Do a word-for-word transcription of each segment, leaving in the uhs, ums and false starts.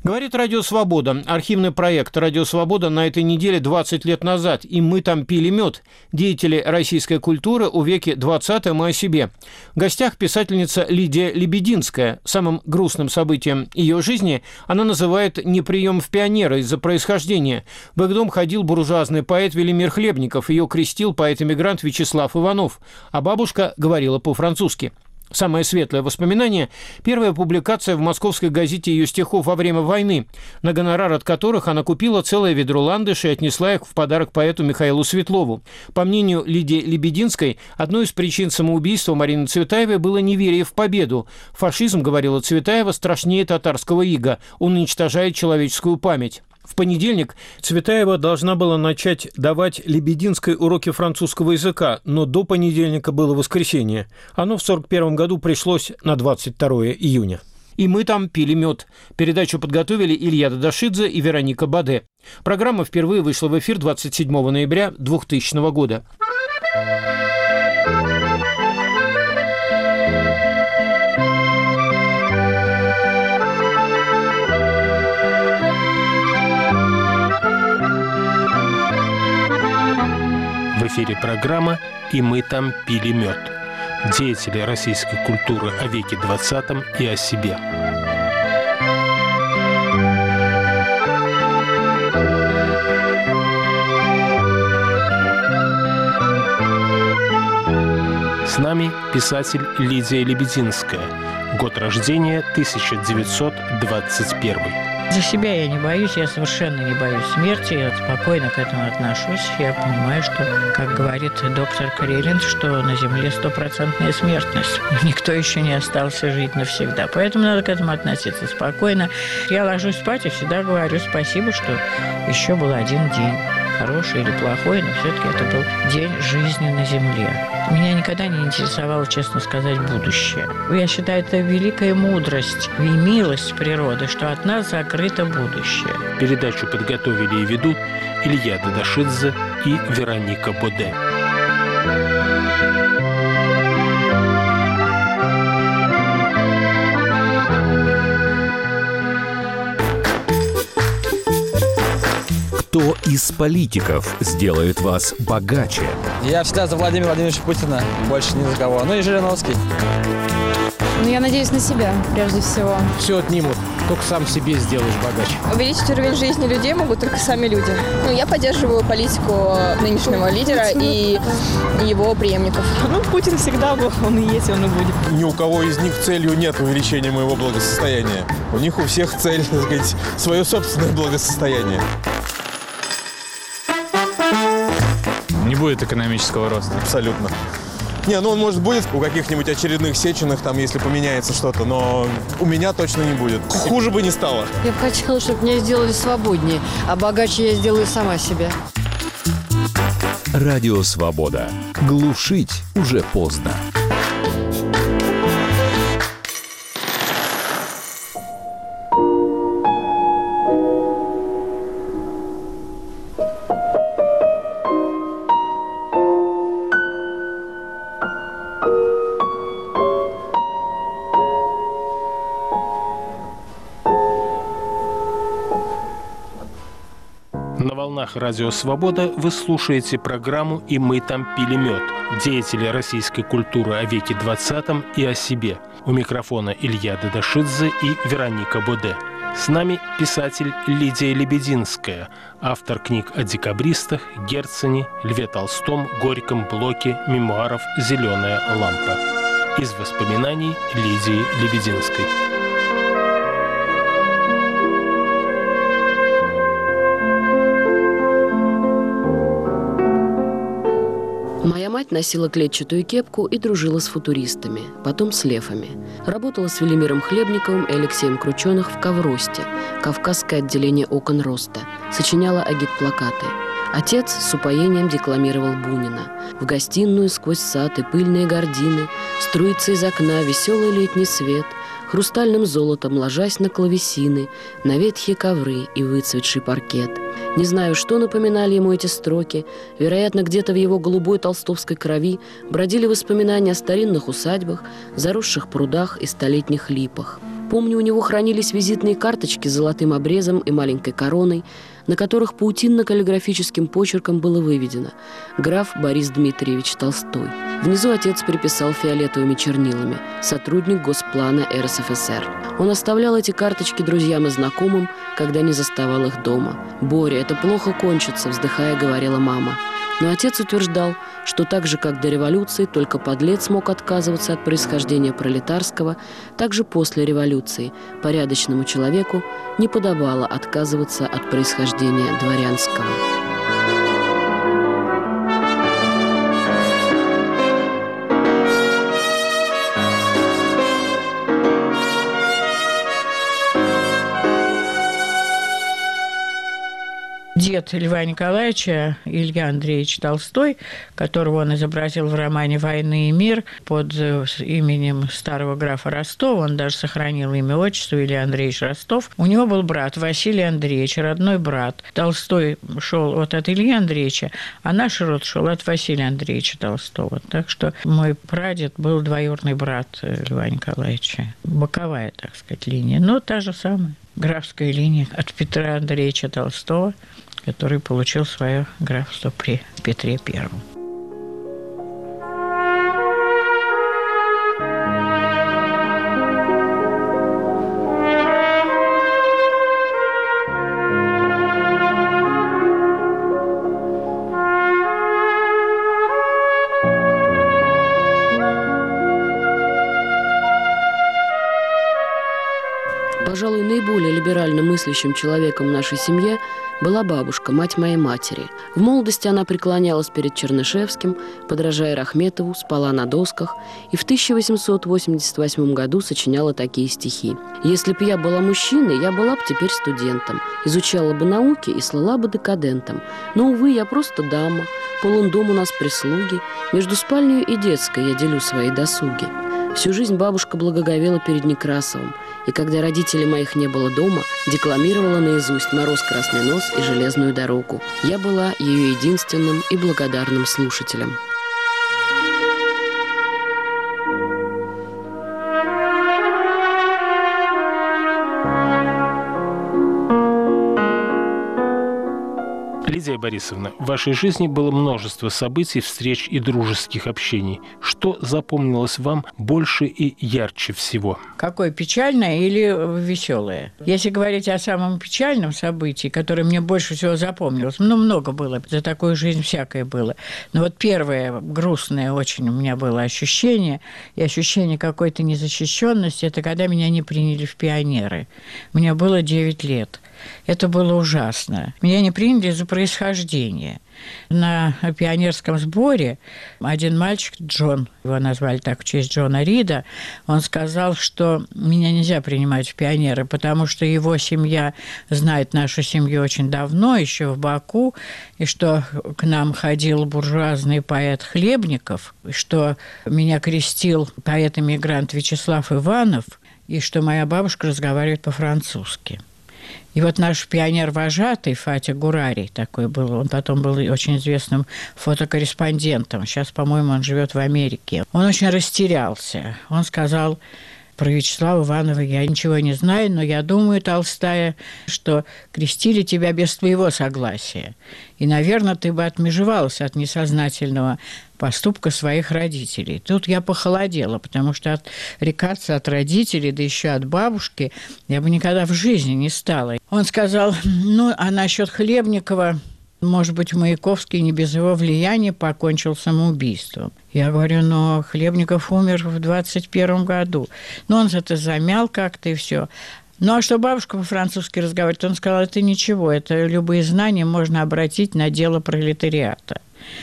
Говорит Радио Свобода. Архивный проект Радио Свобода на этой неделе двадцать лет назад. И мы там пили мед. Деятели российской культуры о веке двадцатом и о себе. В гостях писательница Лидия Лебединская. Самым грустным событием ее жизни она называет не прием в пионера из-за происхождения. В их дом ходил буржуазный поэт Велимир Хлебников. Ее крестил поэт-эмигрант Вячеслав Иванов. А бабушка говорила по-французски. Самое светлое воспоминание – первая публикация в московской газете ее стихов во время войны, на гонорар от которых она купила целое ведро ландыш и отнесла их в подарок поэту Михаилу Светлову. По мнению Лидии Лебединской, одной из причин самоубийства Марины Цветаевой было неверие в победу. Фашизм, говорила Цветаева, страшнее татарского ига, он уничтожает человеческую память. В понедельник Цветаева должна была начать давать Лебединской уроки французского языка, но до понедельника было воскресенье. Оно в сорок первом году пришлось на двадцать второе июня. И мы там пили мед. Передачу подготовили Илья Дадашидзе и Вероника Боде. Программа впервые вышла в эфир двадцать седьмого ноября двухтысячного года. В эфире программа «И мы там пили мед». Деятели российской культуры о веке двадцатом и о себе. С нами писатель Лидия Лебединская. Год рождения тысяча девятьсот двадцать первый. За себя я не боюсь, я совершенно не боюсь смерти, я спокойно к этому отношусь. Я понимаю, что, как говорит доктор Карелин, что на Земле стопроцентная смертность. Никто еще не остался жить навсегда. Поэтому надо к этому относиться спокойно. Я ложусь спать и всегда говорю спасибо, что еще был один день. Хороший или плохой, но все-таки это был день жизни на Земле. Меня никогда не интересовало, честно сказать, будущее. Я считаю, это великая мудрость и милость природы, что от нас закрыто будущее. Передачу подготовили и ведут Илья Дадашидзе и Вероника Боде. Кто из политиков сделает вас богаче? Я всегда за Владимира Владимировича Путина, больше ни за кого. Ну и Жириновский. Ну, я надеюсь на себя, прежде всего. Все отнимут, только сам себе сделаешь богаче. Увеличить уровень жизни людей могут только сами люди. Ну, я поддерживаю политику нынешнего лидера и его преемников. Ну, Путин всегда был, он и есть, он и будет. Ни у кого из них целью нет увеличения моего благосостояния. У них у всех цель, так сказать, свое собственное благосостояние. Не будет экономического роста. Абсолютно. Не, ну он, может, будет у каких-нибудь очередных Сеченых, там, если поменяется что-то, но у меня точно не будет. Хуже бы не стало. Я бы хотела, чтобы меня сделали свободнее, а богаче я сделаю сама себя. Радио Свобода. Глушить уже поздно. На волнах Радио Свобода вы слушаете программу «И мы там пили мед». Деятели российской культуры о веке двадцатом и о себе. У микрофона Илья Дадашидзе и Вероника Боде. С нами писатель Лидия Лебединская, автор книг о декабристах, Герцене, Льве Толстом, Горьком, Блоке, мемуаров «Зеленая лампа». Из воспоминаний Лидии Лебединской. Моя мать носила клетчатую кепку и дружила с футуристами, потом с лефами. Работала с Велимиром Хлебниковым и Алексеем Крученых в Ковросте, Кавказское отделение окон Роста, сочиняла агитплакаты. Отец с упоением декламировал Бунина. В гостиную сквозь сад и пыльные гардины струится из окна веселый летний свет, хрустальным золотом ложась на клавесины, на ветхие ковры и выцветший паркет. Не знаю, что напоминали ему эти строки. Вероятно, где-то в его голубой толстовской крови бродили воспоминания о старинных усадьбах, заросших прудах и столетних липах. Помню, у него хранились визитные карточки с золотым обрезом и маленькой короной, на которых паутинно-каллиграфическим почерком было выведено «Граф Борис Дмитриевич Толстой». Внизу отец приписал фиолетовыми чернилами «Сотрудник Госплана эр эс эф эс эр». Он оставлял эти карточки друзьям и знакомым, когда не заставал их дома. «Боря, это плохо кончится», — вздыхая, говорила мама. Но отец утверждал, что так же, как до революции, только подлец мог отказываться от происхождения пролетарского, так же после революции порядочному человеку не подобало отказываться от происхождения дворянского. Дед Льва Николаевича, Илья Андреевич Толстой, которого он изобразил в романе «Война и мир» под именем старого графа Ростова, он даже сохранил имя, отчество Илья Андреевич Ростов. У него был брат Василий Андреевич, родной брат. Толстой шел вот от Ильи Андреевича, а наш род шел от Василия Андреевича Толстого. Так что мой прадед был двоюродный брат Льва Николаевича. Боковая, так сказать, линия, но та же самая. Графская линия от Петра Андреевича Толстого, который получил свое графство при Петре Первом. Пожалуй, наиболее либерально мыслящим человеком в нашей семье была бабушка, мать моей матери. В молодости она преклонялась перед Чернышевским, подражая Рахметову, спала на досках и в тысяча восемьсот восемьдесят восьмом году сочиняла такие стихи. «Если б я была мужчиной, я была бы теперь студентом, изучала бы науки и слыла бы декадентом. Но, увы, я просто дама, полон дом у нас прислуги, между спальней и детской я делю свои досуги». Всю жизнь бабушка благоговела перед Некрасовым, и когда родителей моих не было дома, декламировала наизусть «Мороз, красный нос» и «Железную дорогу». Я была ее единственным и благодарным слушателем. Лидия Борисовна, в вашей жизни было множество событий, встреч и дружеских общений. Что запомнилось вам больше и ярче всего? Какое, печальное или веселое? Если говорить о самом печальном событии, которое мне больше всего запомнилось, ну, много было, за такую жизнь всякое было. Но вот первое грустное очень у меня было ощущение, и ощущение какой-то незащищенности, это когда меня не приняли в пионеры. Мне было девять лет. Это было ужасно. Меня не приняли за происхождение. На пионерском сборе один мальчик, Джон, его назвали так в честь Джона Рида, он сказал, что меня нельзя принимать в пионеры, потому что его семья знает нашу семью очень давно, еще в Баку, и что к нам ходил буржуазный поэт Хлебников, и что меня крестил поэт-эмигрант Вячеслав Иванов, и что моя бабушка разговаривает по-французски. И вот наш пионер-вожатый Фатя Гурарий такой был, он потом был очень известным фотокорреспондентом. Сейчас, по-моему, он живет в Америке. Он очень растерялся. Он сказал: про Вячеслава Иванова я ничего не знаю, но я думаю, Толстая, что крестили тебя без твоего согласия. И, наверное, ты бы отмежевалась от несознательного поступка своих родителей. Тут я похолодела, потому что отрекаться от родителей, да еще от бабушки, я бы никогда в жизни не стала. Он сказал: ну, а насчет Хлебникова, может быть, Маяковский не без его влияния покончил самоубийством. Я говорю: но Хлебников умер в двадцать первом году. Но он это замял как-то и все. Ну, а что бабушка по-французски разговаривает? Он сказал: это ничего, это любые знания можно обратить на дело пролетариата.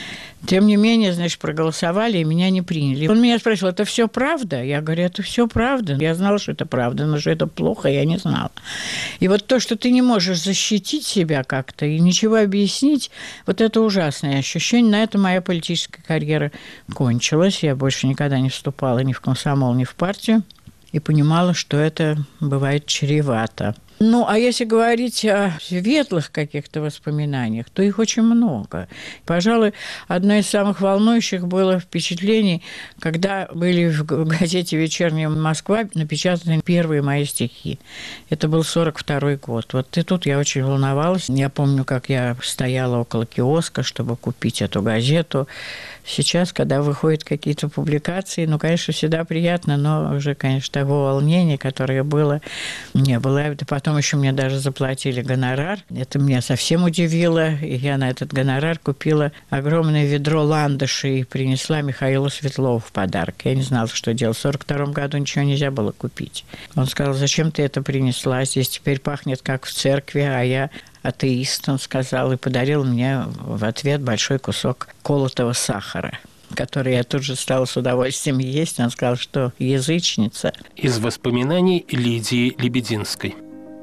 Тем не менее, значит, проголосовали, и меня не приняли. Он меня спросил: это все правда? Я говорю: это все правда. Я знала, что это правда, но что это плохо, я не знала. И вот то, что ты не можешь защитить себя как-то и ничего объяснить, вот это ужасное ощущение. На этом моя политическая карьера кончилась. Я больше никогда не вступала ни в комсомол, ни в партию. И понимала, что это бывает чревато. Ну, а если говорить о светлых каких-то воспоминаниях, то их очень много. Пожалуй, одно из самых волнующих было впечатлений, когда были в газете «Вечерняя Москва» напечатаны первые мои стихи. Это был сорок второй год. Вот и тут я очень волновалась. Я помню, как я стояла около киоска, чтобы купить эту газету. Сейчас, когда выходят какие-то публикации, ну, конечно, всегда приятно, но уже, конечно, того волнения, которое было, не было. И потом еще мне даже заплатили гонорар. Это меня совсем удивило. И я на этот гонорар купила огромное ведро ландышей и принесла Михаилу Светлову в подарок. Я не знала, что делать. В сорок втором году ничего нельзя было купить. Он сказал: зачем ты это принесла? Здесь теперь пахнет, как в церкви, а я атеист, он сказал, и подарил мне в ответ большой кусок колотого сахара, который я тут же стала с удовольствием есть. Он сказал, что язычница. Из воспоминаний Лидии Лебединской.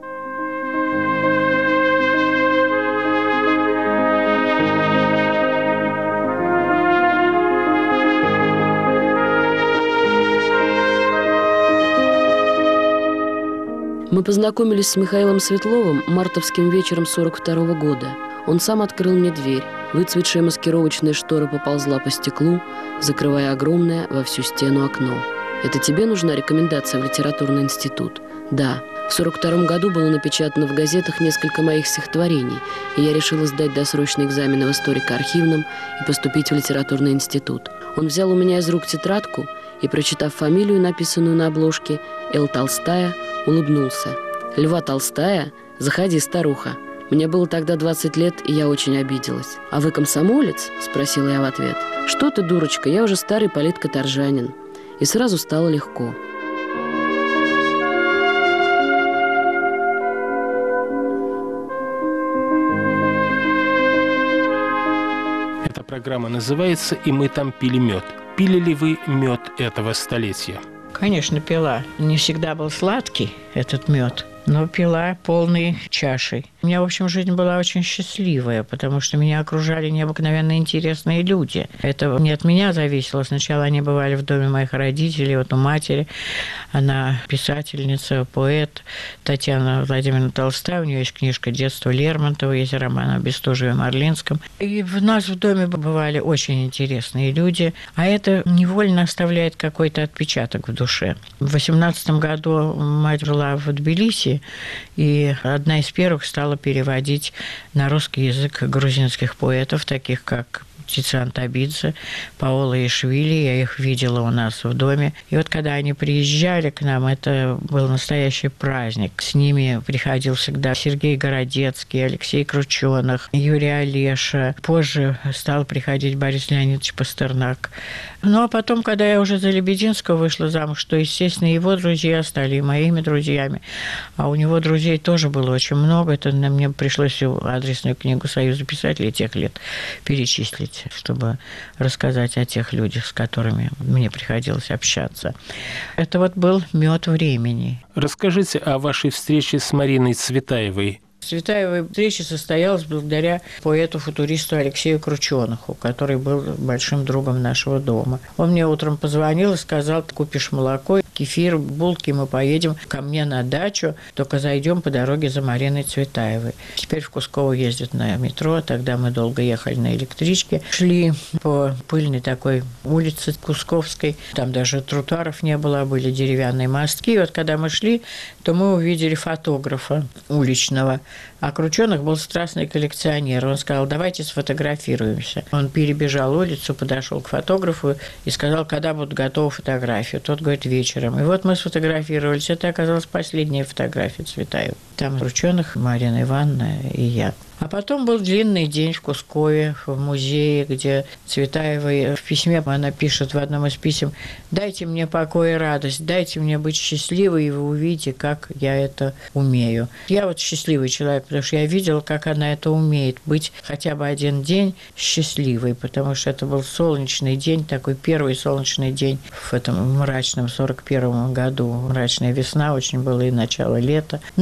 Мы познакомились с Михаилом Светловым мартовским вечером сорок второго года. Он сам открыл мне дверь. Выцветшая маскировочная штора поползла по стеклу, закрывая огромное во всю стену окно. «Это тебе нужна рекомендация в литературный институт?» «Да». В сорок втором году было напечатано в газетах несколько моих стихотворений, и я решила сдать досрочный экзамен в историко-архивном и поступить в литературный институт. Он взял у меня из рук тетрадку и, прочитав фамилию, написанную на обложке, Л. Толстая, улыбнулся. «Льва Толстая? Заходи, старуха». Мне было тогда двадцать лет, и я очень обиделась. «А вы комсомолец?» – спросила я в ответ. «Что ты, дурочка, я уже старый политкоторжанин». И сразу стало легко. Эта программа называется «И мы там пили мед». Пили ли вы мед этого столетия? Конечно, пила. Не всегда был сладкий этот мед, но пила полной чашей. У меня, в общем, жизнь была очень счастливая, потому что меня окружали необыкновенно интересные люди. Это не от меня зависело. Сначала они бывали в доме моих родителей, вот у матери. Она писательница, поэт Татьяна Владимировна Толстая. У нее есть книжка «Детство Лермонтова», есть роман о Бестужеве Марлинском. И в нас в доме бывали очень интересные люди, а это невольно оставляет какой-то отпечаток в душе. В восемнадцатом году мать жила в Тбилиси, и одна из первых стала переводить на русский язык грузинских поэтов, таких как Тициан Табидзе, Паола Ишвили. Я их видела у нас в доме. И вот когда они приезжали к нам, это был настоящий праздник. С ними приходил всегда Сергей Городецкий, Алексей Крученых, Юрий Олеша. Позже стал приходить Борис Леонидович Пастернак. Ну, а потом, когда я уже за Лебединского вышла замуж, то, естественно, его друзья стали и моими друзьями. А у него друзей тоже было очень много. Это мне пришлось всю адресную книгу Союза писателей тех лет перечислить, чтобы рассказать о тех людях, с которыми мне приходилось общаться. Это вот был мед времени. Расскажите о вашей встрече с Мариной Цветаевой. Цветаевой встреча состоялась благодаря поэту-футуристу Алексею Крученуху, который был большим другом нашего дома. Он мне утром позвонил и сказал: купишь молоко, кефир, булки, мы поедем ко мне на дачу, только зайдем по дороге за Мариной Цветаевой. Теперь в Кусково ездят на метро, тогда мы долго ехали на электричке. Шли по пыльной такой улице Кусковской, там даже тротуаров не было, были деревянные мостки. И вот когда мы шли, то мы увидели фотографа уличного. А Крученых был страстный коллекционер. Он сказал: давайте сфотографируемся. Он перебежал улицу, подошел к фотографу и сказал, когда будут готовы фотографии. Тот говорит: вечером. И вот мы сфотографировались. Это оказалась последняя фотография Цветаевой. Там Крученых, Марина Ивановна и я. А потом был длинный день в Кускове, в музее, где Цветаева в письме, она пишет в одном из писем: «Дайте мне покой и радость, дайте мне быть счастливой, и вы увидите, как я это умею». Я вот счастливый человек, потому что я видела, как она это умеет, быть хотя бы один день счастливой, потому что это был солнечный день, такой первый солнечный день в этом мрачном сорок первом году. Мрачная весна очень была и начало лета. Ну и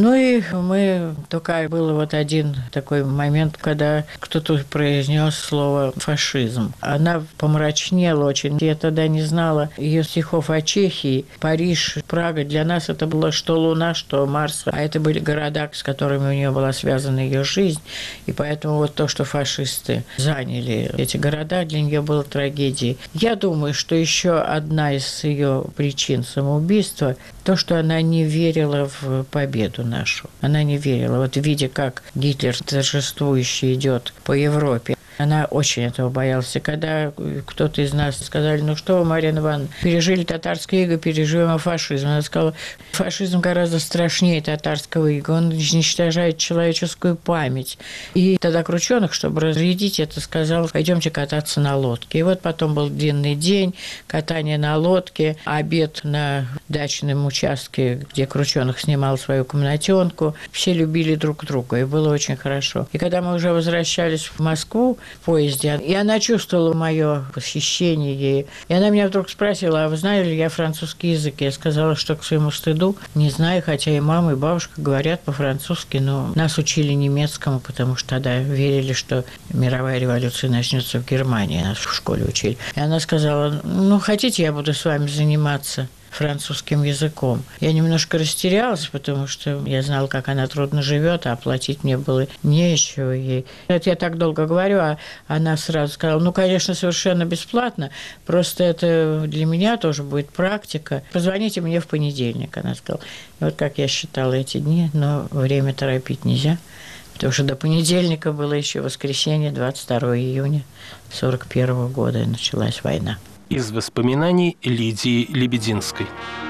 мы только был вот один такой момент, когда кто-то произнес слово «фашизм». Она помрачнела очень. Я тогда не знала ее стихов о Чехии. Париж, Прага. Для нас это было что Луна, что Марс. А это были города, с которыми у нее была связана ее жизнь. И поэтому вот то, что фашисты заняли эти города, для нее было трагедией. Я думаю, что еще одна из ее причин самоубийства – то, что она не верила в победу нашу. Она не верила. Вот видя, как Гитлер торжествующий идет по Европе, она очень этого боялась. И когда кто-то из нас сказали: ну что вы, Марина Ивановна, пережили татарское иго, переживем фашизм. Она сказала: фашизм гораздо страшнее татарского ига. Он уничтожает человеческую память. И тогда Крученых, чтобы разрядить это, сказал: пойдемте кататься на лодке. И вот потом был длинный день, катание на лодке, обед на дачном участке, где Крученых снимал свою комнатенку. Все любили друг друга, и было очень хорошо. И когда мы уже возвращались в Москву, в поезде, и она чувствовала мое восхищение ей. И она меня вдруг спросила: а вы знали ли я французский язык? Я сказала, что к своему стыду не знаю, хотя и мама, и бабушка говорят по-французски, но нас учили немецкому, потому что тогда верили, что мировая революция начнется в Германии, нас в школе учили. И она сказала: ну, хотите, я буду с вами заниматься французским языком. Я немножко растерялась, потому что я знала, как она трудно живет, а оплатить мне было нечего ей. Это я так долго говорю, а она сразу сказала: ну, конечно, совершенно бесплатно, просто это для меня тоже будет практика. Позвоните мне в понедельник, она сказала. И вот как я считала эти дни, но время торопить нельзя, потому что до понедельника было еще воскресенье, двадцать второго июня сорок первого года, и началась война. Из воспоминаний Лидии Лебединской.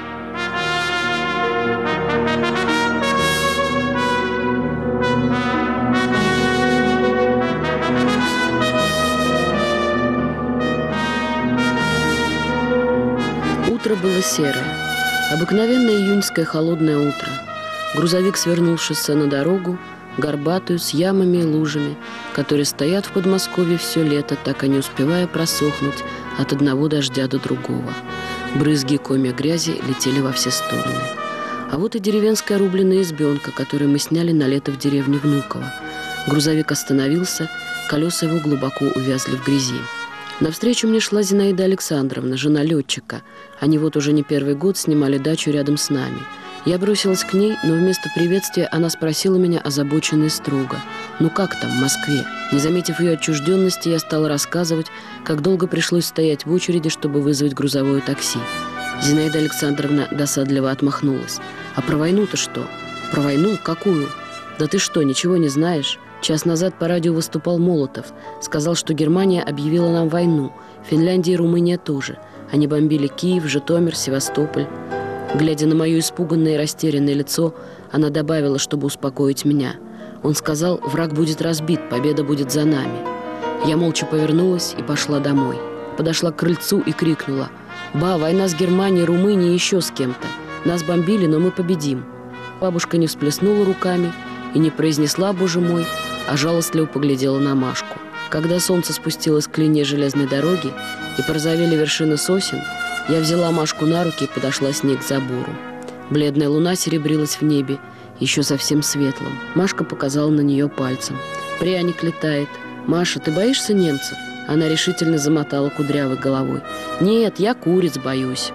Утро было серое. Обыкновенное июньское холодное утро. Грузовик свернул с шоссе на дорогу, горбатую, с ямами и лужами, которые стоят в Подмосковье все лето, так и не успевая просохнуть от одного дождя до другого. Брызги и комья грязи летели во все стороны. А вот и деревенская рубленная избенка, которую мы сняли на лето в деревне Внуково. Грузовик остановился, колеса его глубоко увязли в грязи. Навстречу мне шла Зинаида Александровна, жена летчика. Они вот уже не первый год снимали дачу рядом с нами. Я бросилась к ней, но вместо приветствия она спросила меня озабоченно и строго: «Ну как там, в Москве?» Не заметив ее отчужденности, я стала рассказывать, как долго пришлось стоять в очереди, чтобы вызвать грузовое такси. Зинаида Александровна досадливо отмахнулась. «А про войну-то что?» «Про войну? Какую?» «Да ты что, ничего не знаешь? Час назад по радио выступал Молотов. Сказал, что Германия объявила нам войну. Финляндия и Румыния тоже. Они бомбили Киев, Житомир, Севастополь». Глядя на мое испуганное и растерянное лицо, она добавила, чтобы успокоить меня: «Он сказал, враг будет разбит, победа будет за нами». Я молча повернулась и пошла домой. Подошла к крыльцу и крикнула: «Ба, война с Германией, Румынией, еще с кем-то. Нас бомбили, но мы победим». Бабушка не всплеснула руками и не произнесла «Боже мой», а жалостливо поглядела на Машку. Когда солнце спустилось к линии железной дороги и порозовели вершины сосен, я взяла Машку на руки и подошла с ней к забору. Бледная луна серебрилась в небе, еще совсем светлым. Машка показала на нее пальцем. «Пряник летает. Маша, ты боишься немцев?» Она решительно замотала кудрявой головой. «Нет, я куриц боюсь».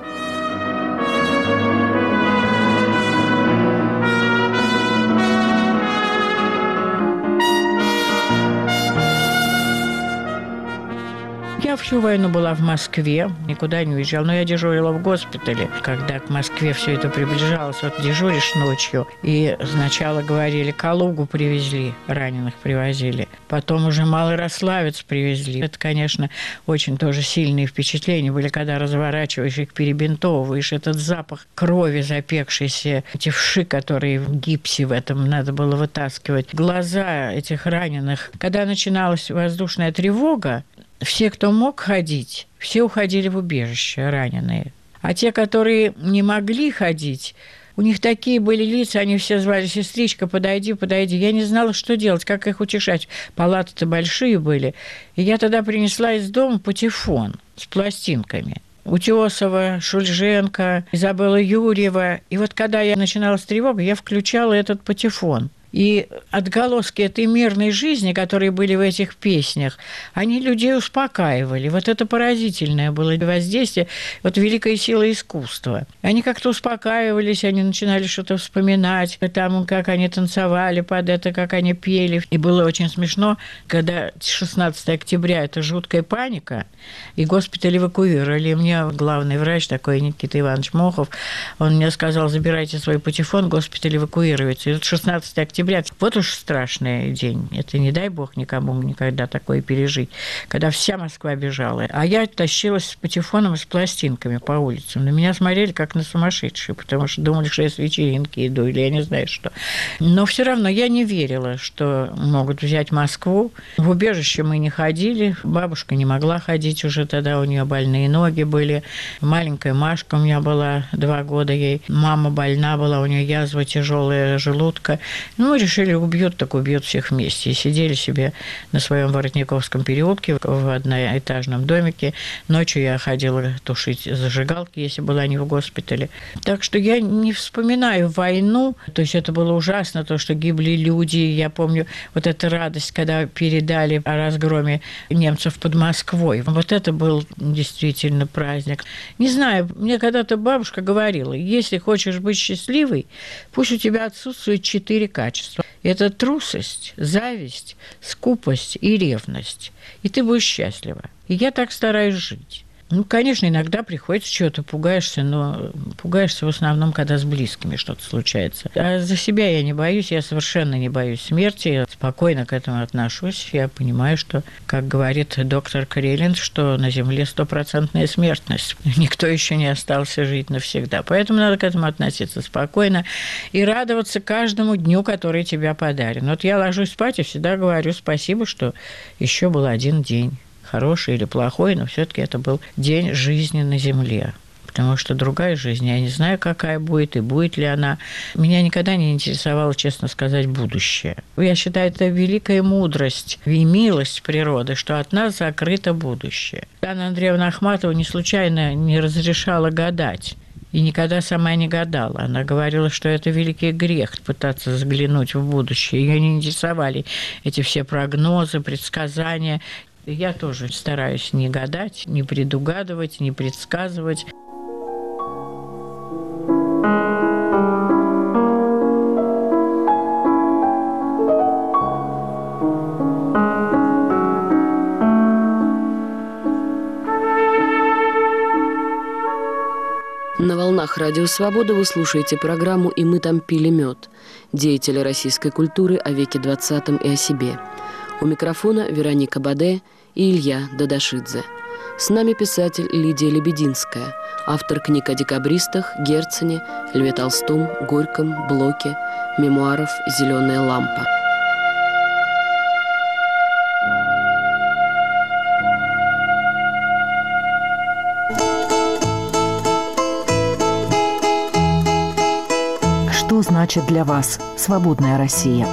Я всю войну была в Москве, никуда не уезжала, но я дежурила в госпитале. Когда к Москве все это приближалось, вот дежуришь ночью, и сначала говорили, Калугу привезли, раненых привозили, потом уже Малоярославец привезли. Это, конечно, очень тоже сильные впечатления были, когда разворачиваешь их, перебинтовываешь, этот запах крови запекшейся, эти вши, которые в гипсе в этом надо было вытаскивать, глаза этих раненых. Когда начиналась воздушная тревога, все, кто мог ходить, все уходили в убежище, раненые. А те, которые не могли ходить, у них такие были лица, они все звали: «Сестричка, подойди, подойди». Я не знала, что делать, как их утешать. Палаты-то большие были. И я тогда принесла из дома патефон с пластинками. Утесова, Шульженко, Изабелла Юрьева. И вот когда я начинала с тревогой, я включала этот патефон. И отголоски этой мирной жизни, которые были в этих песнях, они людей успокаивали. Вот это поразительное было воздействие, вот великая сила искусства. Они как-то успокаивались, они начинали что-то вспоминать, там, как они танцевали под это, как они пели. И было очень смешно, когда шестнадцатого октября, это жуткая паника, и госпиталь эвакуировали. И мне главный врач, такой Никита Иванович Мохов, он мне сказал: забирайте свой патефон, госпиталь эвакуируется. И вот шестнадцатого октября, вот уж страшный день. Это не дай бог никому никогда такое пережить. Когда вся Москва бежала. А я тащилась с патефоном и с пластинками по улицам. На меня смотрели как на сумасшедшую, потому что думали, что я с вечеринки иду, или я не знаю что. Но все равно я не верила, что могут взять Москву. В убежище мы не ходили. Бабушка не могла ходить уже тогда, у нее больные ноги были. Маленькая Машка у меня была, два года ей. Мама больна была, у нее язва тяжелая желудка. Ну, мы решили, убьют, так убьют всех вместе. И сидели себе на своем Воротниковском переулке в одноэтажном домике. Ночью я ходила тушить зажигалки, если была не в госпитале. Так что я не вспоминаю войну. То есть это было ужасно, то, что гибли люди. Я помню вот эта радость, когда передали о разгроме немцев под Москвой. Вот это был действительно праздник. Не знаю, мне когда-то бабушка говорила: если хочешь быть счастливой, пусть у тебя отсутствует четыре качества. Это трусость, зависть, скупость и ревность. И ты будешь счастлива. И я так стараюсь жить. Ну, конечно, иногда приходится чего-то, пугаешься, но пугаешься в основном, когда с близкими что-то случается. А за себя я не боюсь, я совершенно не боюсь смерти, я спокойно к этому отношусь. Я понимаю, что, как говорит доктор Карелин, что на Земле стопроцентная смертность. Никто еще не остался жить навсегда. Поэтому надо к этому относиться спокойно и радоваться каждому дню, который тебя подарен. Вот я ложусь спать и всегда говорю спасибо, что еще был один день. Хороший или плохой, но все-таки это был день жизни на Земле. Потому что другая жизнь, я не знаю, какая будет и будет ли она. Меня никогда не интересовало, честно сказать, будущее. Я считаю, это великая мудрость и милость природы, что от нас закрыто будущее. Анна Андреевна Ахматова не случайно не разрешала гадать. И никогда сама не гадала. Она говорила, что это великий грех пытаться заглянуть в будущее. Ее не интересовали эти все прогнозы, предсказания. Я тоже стараюсь не гадать, не предугадывать, не предсказывать. На волнах Радио Свобода вы слушаете программу «И мы там пили мед». Деятели российской культуры о веке двадцатом и о себе. У микрофона Вероника Баде и Илья Дадашидзе. С нами писатель Лидия Лебединская, автор книг о декабристах, Герцене, Льве Толстом, Горьком, Блоке, мемуаров «Зеленая лампа». Что значит для вас свободная Россия?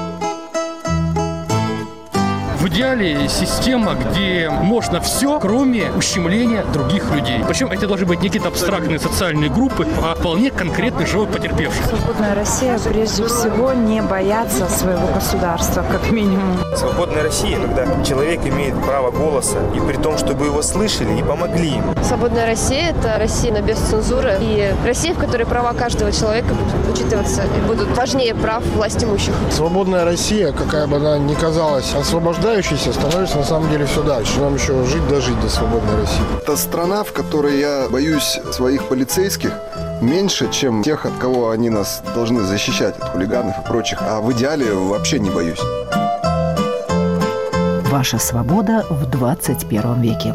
В идеале система, где можно все, кроме ущемления других людей. Причем это должны быть не какие-то абстрактные социальные группы, а вполне конкретный живой потерпевший. Свободная Россия прежде всего не бояться своего государства, как минимум. Свободная Россия, когда человек имеет право голоса, и при том, чтобы его слышали и помогли ему. Свободная Россия – это Россия без цензуры, и Россия, в которой права каждого человека будут учитываться и будут важнее прав власть имущих. Свободная Россия, какая бы она ни казалась освобождающейся, становится на самом деле все дальше. Нам еще жить дожить до свободной России. Это страна, в которой я боюсь своих полицейских меньше, чем тех, от кого они нас должны защищать, от хулиганов и прочих. А в идеале вообще не боюсь. Ваша свобода в двадцать первом веке.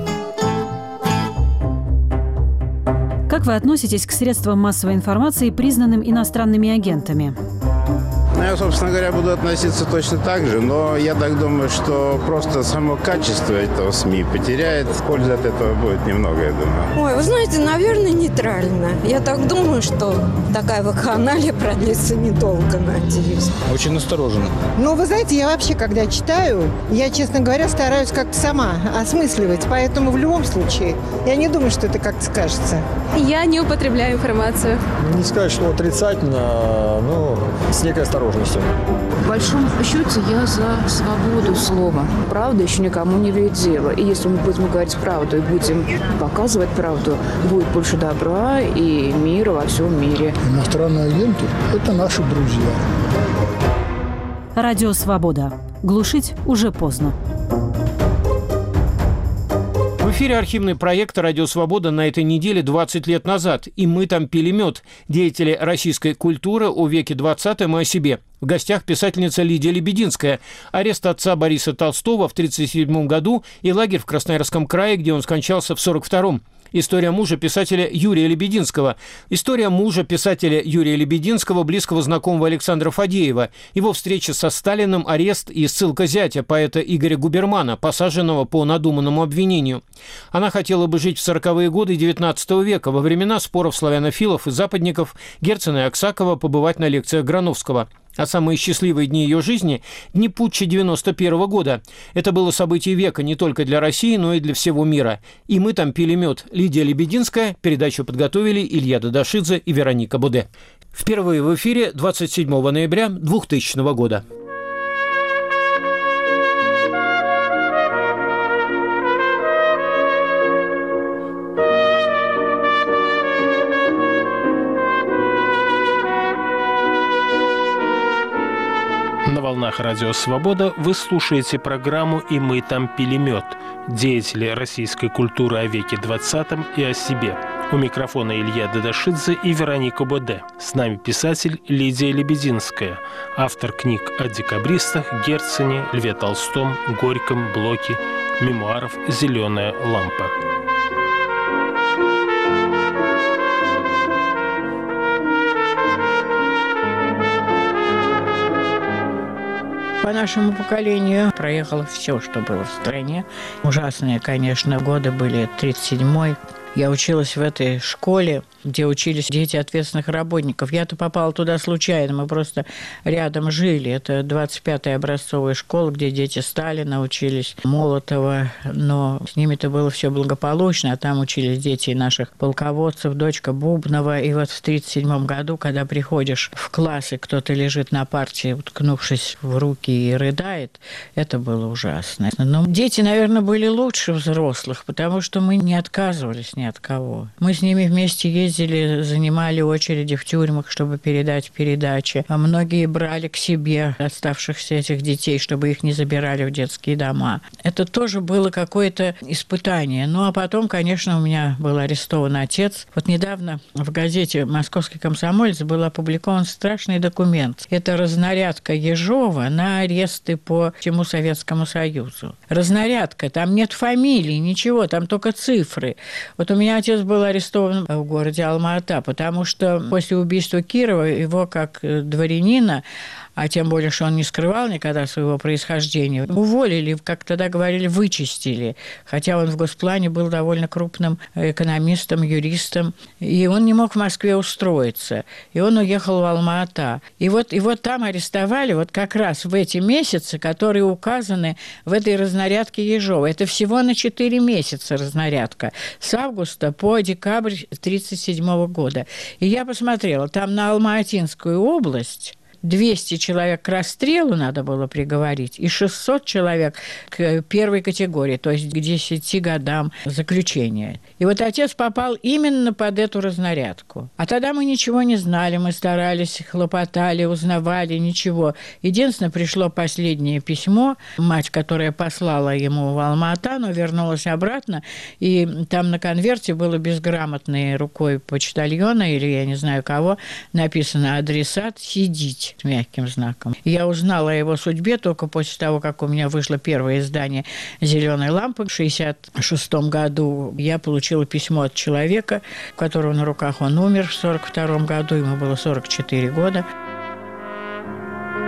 Как вы относитесь к средствам массовой информации, признанным иностранными агентами? Я, собственно говоря, буду относиться точно так же, но я так думаю, что просто само качество этого СМИ потеряет. Пользы от этого будет немного, я думаю. Ой, вы знаете, наверное, нейтрально. Я так думаю, что такая вакханалия продлится недолго, надеюсь. Очень настороженно. Ну, вы знаете, я вообще, когда читаю, я, честно говоря, стараюсь как-то сама осмысливать. Поэтому в любом случае, я не думаю, что это как-то скажется. Я не употребляю информацию. Не сказать, что отрицательно, но с некой осторожностью. В большом счете я за свободу слова. Правда еще никому не вредила. И если мы будем говорить правду и будем показывать правду, будет больше добра и мира во всем мире. Иностранные агенты – это наши друзья. Радио «Свобода». Глушить уже поздно. В эфире архивный проект «Радио Свобода» на этой неделе двадцать лет назад. И мы там пили мед. Деятели российской культуры о веке двадцатом и о себе. В гостях писательница Лидия Лебединская. Арест отца Бориса Толстого в тридцать седьмом году и лагерь в Красноярском крае, где он скончался в сорок втором. История мужа писателя Юрия Лебединского. История мужа писателя Юрия Лебединского, близкого знакомого Александра Фадеева. Его встреча со Сталиным, арест и ссылка зятя, поэта Игоря Губермана, посаженного по надуманному обвинению. Она хотела бы жить в сороковые годы девятнадцатого века, во времена споров славянофилов и западников, Герцена и Аксакова, побывать на лекциях Грановского. А самые счастливые дни ее жизни – дни путча девяносто первого года. Это было событие века не только для России, но и для всего мира. И мы там пили мед. Лидия Лебединская. Передачу подготовили Илья Дадашидзе и Вероника Боде. Впервые в эфире двадцать седьмого ноября двухтысячного года. На волнах Радио Свобода вы слушаете программу «И мы там пили мед». Деятели российской культуры о веке двадцатом и о себе. У микрофона Илья Дадашидзе и Вероника Боде. С нами писатель Лидия Лебединская, автор книг о декабристах, Герцене, Льве Толстом, Горьком, Блоке, мемуаров «Зеленая лампа». По нашему поколению проехало все, что было в стране. Ужасные, конечно, годы были. тридцать седьмой. Я училась в этой школе, где учились дети ответственных работников. Я-то попала туда случайно, мы просто рядом жили. Это двадцать пятая образцовая школа, где дети Сталина учились, Молотова. Но с ними-то было все благополучно, а там учились дети наших полководцев, дочка Бубнова. И вот в тридцать седьмом году, когда приходишь в класс, и кто-то лежит на парте, уткнувшись в руки и рыдает, это было ужасно. Но дети, наверное, были лучше взрослых, потому что мы не отказывались ни от кого. Мы с ними вместе ездили, занимали очереди в тюрьмах, чтобы передать передачи. А многие брали к себе оставшихся этих детей, чтобы их не забирали в детские дома. Это тоже было какое-то испытание. Ну, а потом, конечно, у меня был арестован отец. Вот недавно в газете «Московский комсомолец» был опубликован страшный документ. Это разнарядка Ежова на аресты по всему Советскому Союзу. Разнарядка, там нет фамилий, ничего, там только цифры. Вот у меня отец был арестован в городе Алма-Ата, потому что после убийства Кирова его, как дворянина, а тем более, что он не скрывал никогда своего происхождения, уволили, как тогда говорили, вычистили. Хотя он в госплане был довольно крупным экономистом, юристом. И он не мог в Москве устроиться. И он уехал в Алма-Ата. И вот его там арестовали вот как раз в эти месяцы, которые указаны в этой разнарядке Ежова. Это всего на четыре месяца разнарядка. С августа по декабрь тридцать седьмого года. И я посмотрела, там на Алма-Атинскую область двести человек к расстрелу надо было приговорить, и шестьсот человек к первой категории, то есть к десяти годам заключения. И вот отец попал именно под эту разнарядку. А тогда мы ничего не знали, мы старались, хлопотали, узнавали, ничего. Единственное, пришло последнее письмо, мать, которая послала ему в Алма-Ата, но вернулась обратно, и там на конверте было безграмотной рукой почтальона, или я не знаю кого, написано «Адресат сидеть» с мягким знаком. Я узнала о его судьбе только после того, как у меня вышло первое издание «Зеленой лампы». В шестьдесят шестом году я получила письмо от человека, у которого на руках он умер в сорок втором году, ему было сорок четыре года.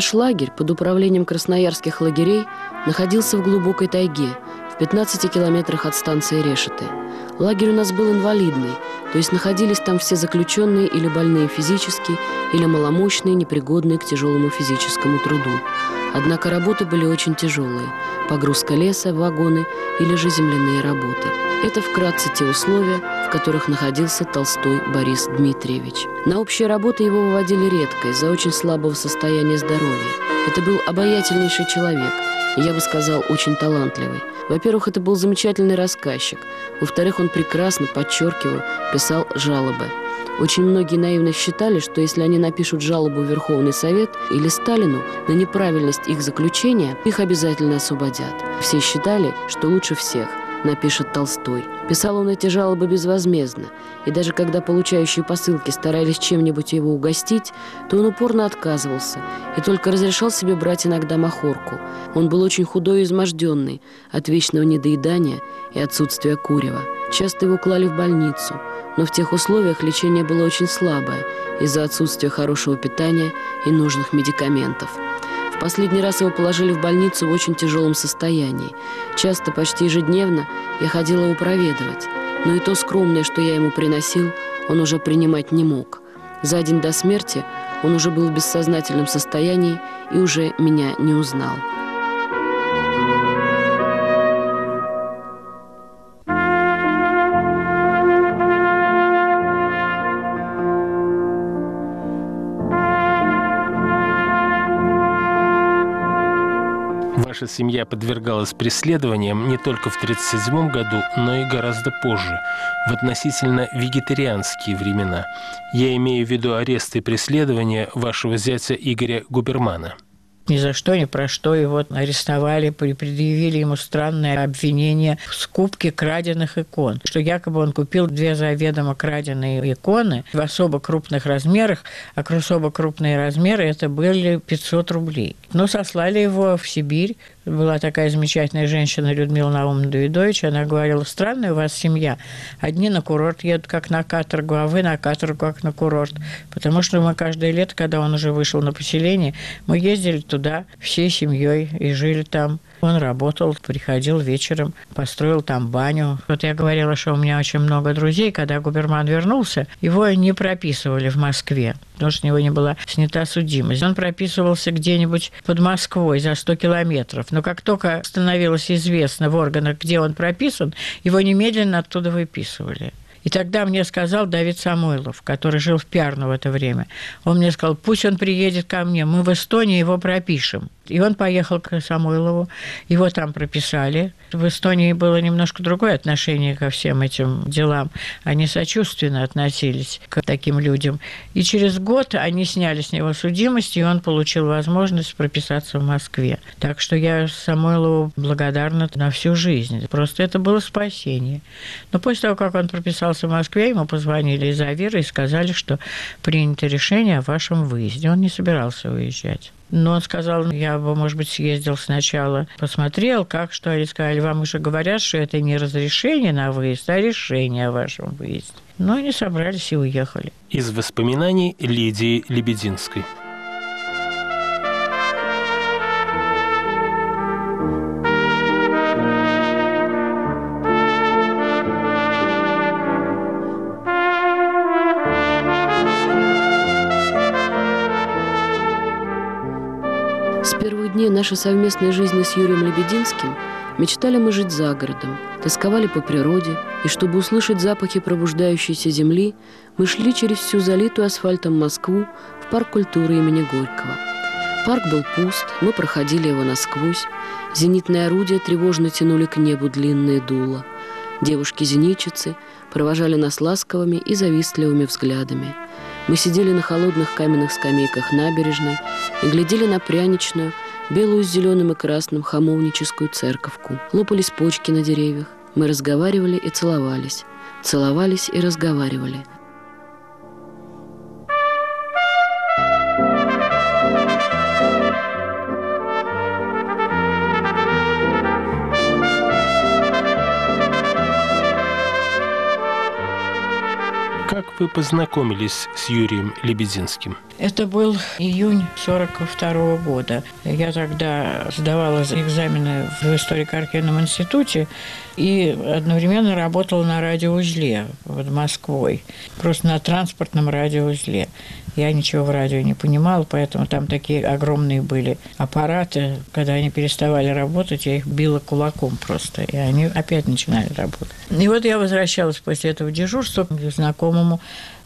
Наш лагерь под управлением красноярских лагерей находился в глубокой тайге, в пятнадцати километрах от станции Решеты. Лагерь у нас был инвалидный, то есть находились там все заключенные или больные физически, или маломощные, непригодные к тяжелому физическому труду. Однако работы были очень тяжелые – погрузка леса, вагоны или же земляные работы. Это вкратце те условия, в которых находился Толстой Борис Дмитриевич. На общие работы его выводили редко из-за очень слабого состояния здоровья. Это был обаятельнейший человек, и, я бы сказал, очень талантливый. Во-первых, это был замечательный рассказчик. Во-вторых, он прекрасно, подчеркиваю, писал жалобы. Очень многие наивно считали, что если они напишут жалобу в Верховный Совет или Сталину на неправильность их заключения, их обязательно освободят. Все считали, что лучше всех напишет Толстой. Писал он эти жалобы безвозмездно, и даже когда получающие посылки старались чем-нибудь его угостить, то он упорно отказывался и только разрешал себе брать иногда махорку. Он был очень худой и изможденный от вечного недоедания и отсутствия курева. Часто его клали в больницу, но в тех условиях лечение было очень слабое из-за отсутствия хорошего питания и нужных медикаментов. В последний раз его положили в больницу в очень тяжелом состоянии. Часто, почти ежедневно, я ходила его проведывать, но и то скромное, что я ему приносил, он уже принимать не мог. За день до смерти он уже был в бессознательном состоянии и уже меня не узнал. Ваша семья подвергалась преследованиям не только в тысяча девятьсот тридцать седьмом году, но и гораздо позже, в относительно вегетарианские времена. Я имею в виду аресты и преследования вашего зятя Игоря Губермана. Ни за что, ни про что его арестовали, предъявили ему странное обвинение в скупке краденных икон. Что якобы он купил две заведомо краденые иконы в особо крупных размерах, а особо крупные размеры это были пятьсот рублей. Но сослали его в Сибирь. Была такая замечательная женщина Людмила Наумовна Давидович, она говорила: странная у вас семья. Одни на курорт едут, как на каторгу, а вы на каторгу, как на курорт. Потому что мы каждое лето, когда он уже вышел на поселение, мы ездили туда всей семьей и жили там. Он работал, приходил вечером, построил там баню. Вот я говорила, что у меня очень много друзей. Когда Губерман вернулся, его не прописывали в Москве, потому что у него не была снята судимость. Он прописывался где-нибудь под Москвой за сто километров. Но как только становилось известно в органах, где он прописан, его немедленно оттуда выписывали. И тогда мне сказал Давид Самойлов, который жил в Пярну в это время. Он мне сказал: пусть он приедет ко мне, мы в Эстонии его пропишем. И он поехал к Самойлову, его там прописали. В Эстонии было немножко другое отношение ко всем этим делам. Они сочувственно относились к таким людям. И через год они сняли с него судимость, и он получил возможность прописаться в Москве. Так что я Самойлову благодарна на всю жизнь. Просто это было спасение. Но после того, как он прописался в Москве, ему позвонили из Авира и сказали, что принято решение о вашем выезде. Он не собирался уезжать. Но он сказал: я бы, может быть, съездил сначала, посмотрел, как, что. Они сказали: вам уже говорят, что это не разрешение на выезд, а решение о вашем выезде. Но они собрались и уехали. Из воспоминаний Лидии Лебединской. С первых дней нашей совместной жизни с Юрием Лебединским мечтали мы жить за городом, тосковали по природе, и чтобы услышать запахи пробуждающейся земли, мы шли через всю залитую асфальтом Москву в парк культуры имени Горького. Парк был пуст, мы проходили его насквозь. Зенитные орудия тревожно тянули к небу длинные дула. Девушки-зенитчицы провожали нас ласковыми и завистливыми взглядами. Мы сидели на холодных каменных скамейках набережной и глядели на пряничную, белую с зеленым и красным хамовническую церковку. Лопались почки на деревьях. Мы разговаривали и целовались. Целовались и разговаривали. Как вы познакомились с Юрием Лебединским? Это был июнь сорок второго года. Я тогда сдавала экзамены в историко-архивном институте и одновременно работала на радиоузле под Москвой, просто на транспортном радиоузле. Я ничего в радио не понимала, поэтому там такие огромные были аппараты. Когда они переставали работать, я их била кулаком просто, и они опять начинали работать. И вот я возвращалась после этого дежурства к знакомому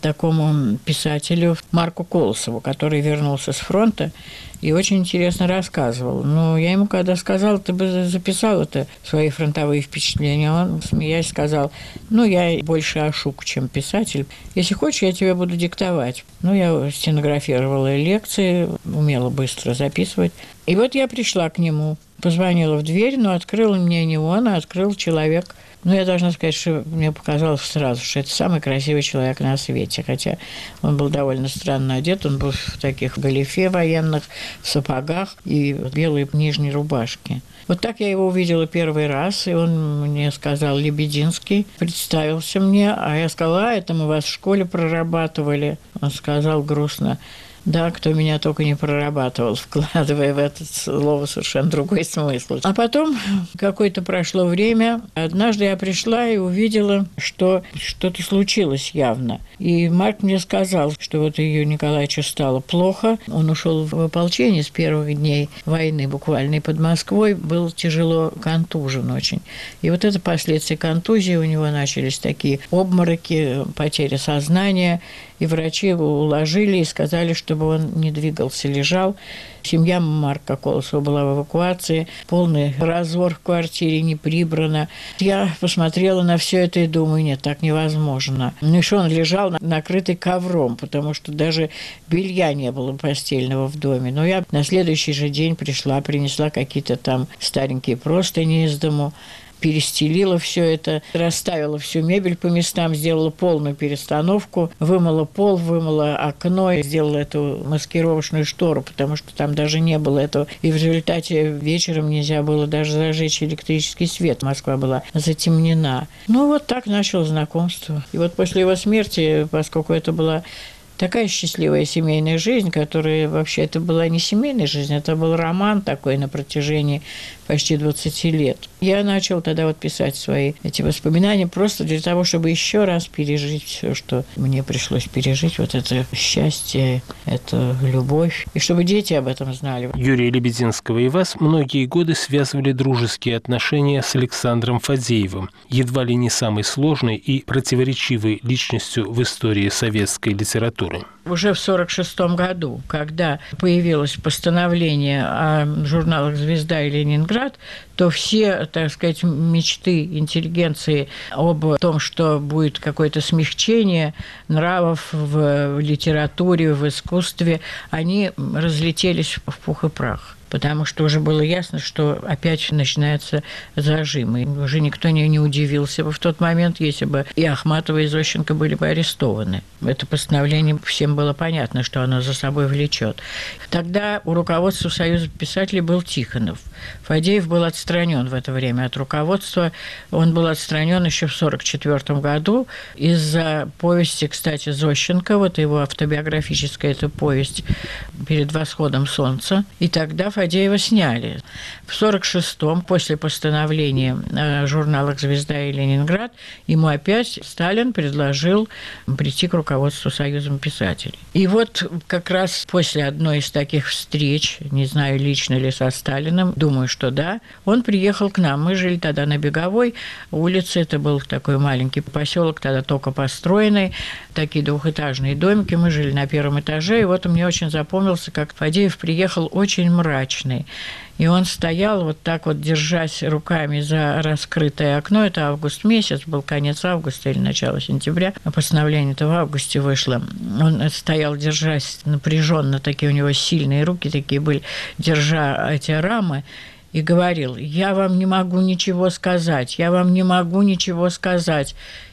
такому писателю Марку Колосову, который вернулся с фронта и очень интересно рассказывал. Но я ему когда сказала, ты бы записал это, свои фронтовые впечатления, он, смеясь, сказал, ну, я больше Ашук, чем писатель. Если хочешь, я тебе буду диктовать. Ну, я стенографировала лекции, умела быстро записывать. И вот я пришла к нему, позвонила в дверь, но открыл мне не он, а открыл человек. Ну, я должна сказать, что мне показалось сразу, что это самый красивый человек на свете. Хотя он был довольно странно одет, он был в таких галифе военных, в сапогах и в белой нижней рубашке. Вот так я его увидела первый раз, и он мне сказал Лебединский, представился мне, а я сказала, а, это мы вас в школе прорабатывали. Он сказал грустно, да, кто меня только не прорабатывал, вкладывая в это слово совершенно другой смысл. А потом какое-то прошло время. Однажды я пришла и увидела, что что-то случилось явно. И Марк мне сказал, что вот ее Николаевичу стало плохо. Он ушел в ополчение с первых дней войны буквально. И под Москвой был тяжело контужен очень. И вот это последствия контузии. У него начались такие обмороки, потеря сознания. И врачи его уложили и сказали, чтобы он не двигался, лежал. Семья Марка Колосова была в эвакуации, полный разор в квартире, не прибрано. Я посмотрела на все это и думаю, нет, так невозможно. Ну и что он лежал накрытый ковром, потому что даже белья не было постельного в доме. Но я на следующий же день пришла, принесла какие-то там старенькие простыни из дому, перестелила все это, расставила всю мебель по местам, сделала полную перестановку, вымыла пол, вымыла окно и сделала эту маскировочную штору, потому что там даже не было этого. И в результате вечером нельзя было даже зажечь электрический свет. Москва была затемнена. Ну, вот так началось знакомство. И вот после его смерти, поскольку это была такая счастливая семейная жизнь, которая вообще это была не семейная жизнь, это был роман такой на протяжении почти двадцати лет. Я начала тогда вот писать свои эти воспоминания просто для того, чтобы еще раз пережить все, что мне пришлось пережить, вот это счастье, это любовь, и чтобы дети об этом знали. Юрия Лебединского и вас многие годы связывали дружеские отношения с Александром Фадеевым, едва ли не самой сложной и противоречивой личностью в истории советской литературы. Уже в сорок шестом году, когда появилось постановление о журналах «Звезда» и «Ленинград», то все, так сказать, мечты интеллигенции об том, что будет какое-то смягчение нравов в литературе, в искусстве, они разлетелись в пух и прах. Потому что уже было ясно, что опять начинается зажим. И уже никто не, не удивился бы в тот момент, если бы и Ахматова, и Зощенко были бы арестованы. Это постановление всем было понятно, что оно за собой влечет. Тогда у руководства Союза писателей был Тихонов. Фадеев был отстранен в это время от руководства. Он был отстранен еще в сорок четвёртом году из-за повести, кстати, Зощенко, вот его автобиографическая эта повесть «Перед восходом солнца». И тогда Фадеева сняли. В сорок шестом, после постановления о журналах «Звезда» и «Ленинград», ему опять Сталин предложил прийти к руководству Союзом писателей. И вот как раз после одной из таких встреч, не знаю, лично ли со Сталиным, думаю, что да, он приехал к нам. Мы жили тогда на Беговой улице, это был такой маленький поселок, тогда только построенный, такие двухэтажные домики, мы жили на первом этаже, и вот мне очень запомнился, как Фадеев приехал очень мрачный. И он стоял вот так вот, держась руками за раскрытое окно. Это август месяц, был конец августа или начало сентября. Постановление-то в августе вышло. Он стоял, держась напряженно, такие у него сильные руки такие были, держа эти рамы, и говорил: «Я вам не могу ничего сказать, я вам не могу ничего сказать».